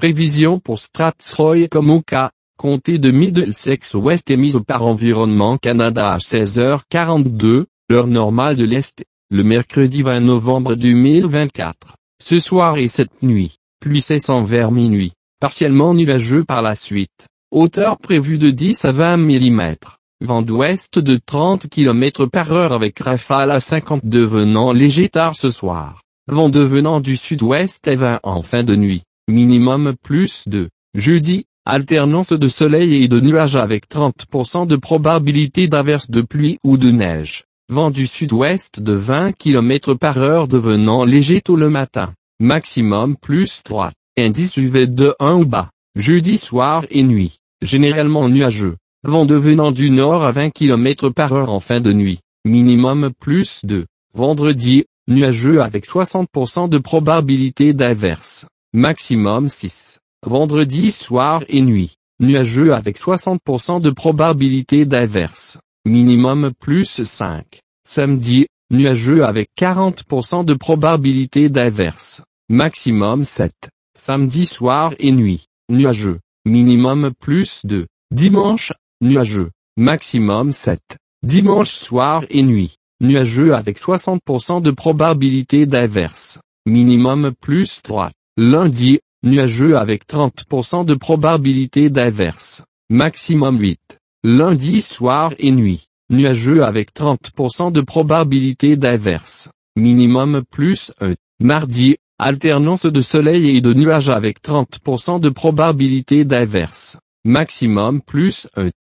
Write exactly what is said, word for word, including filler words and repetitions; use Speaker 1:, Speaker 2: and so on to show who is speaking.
Speaker 1: Prévision pour Strathroy Komoka, comté de Middlesex Ouest émise par Environnement Canada à seize heures quarante-deux, heure normale de l'Est, le mercredi vingt novembre deux mille vingt-quatre. Ce soir et cette nuit, pluie cessant vers minuit, partiellement nuageux par la suite. Hauteur prévue de dix à vingt millimètres. Vent d'ouest de trente kilomètres par heure avec rafale à cinquante devenant léger tard ce soir. Vent devenant du sud-ouest à vingt en fin de nuit. Minimum plus de. Jeudi, alternance de soleil et de nuages avec trente pour cent de probabilité d'averse de pluie ou de neige. Vent du sud-ouest de vingt kilomètres par heure devenant léger tôt le matin. Maximum plus trois. Indice U V de un ou bas. Jeudi soir et nuit. Généralement nuageux. Vent devenant du nord à vingt kilomètres par heure en fin de nuit. Minimum plus deux. Vendredi, nuageux avec soixante pour cent de probabilité d'averse. Maximum six. Vendredi soir et nuit. Nuageux avec soixante pour cent de probabilité d'averse. Minimum plus cinq. Samedi, nuageux avec quarante pour cent de probabilité d'averse. Maximum sept. Samedi soir et nuit. Nuageux. Minimum plus deux. Dimanche, nuageux. Maximum sept. Dimanche soir et nuit. Nuageux avec soixante pour cent de probabilité d'averse. Minimum plus trois. Lundi, nuageux avec trente pour cent de probabilité d'averse. Maximum huit. Lundi soir et nuit. Nuageux avec trente pour cent de probabilité d'averse. Minimum plus un. Mardi, alternance de soleil et de nuages avec trente pour cent de probabilité d'averse. Maximum plus un.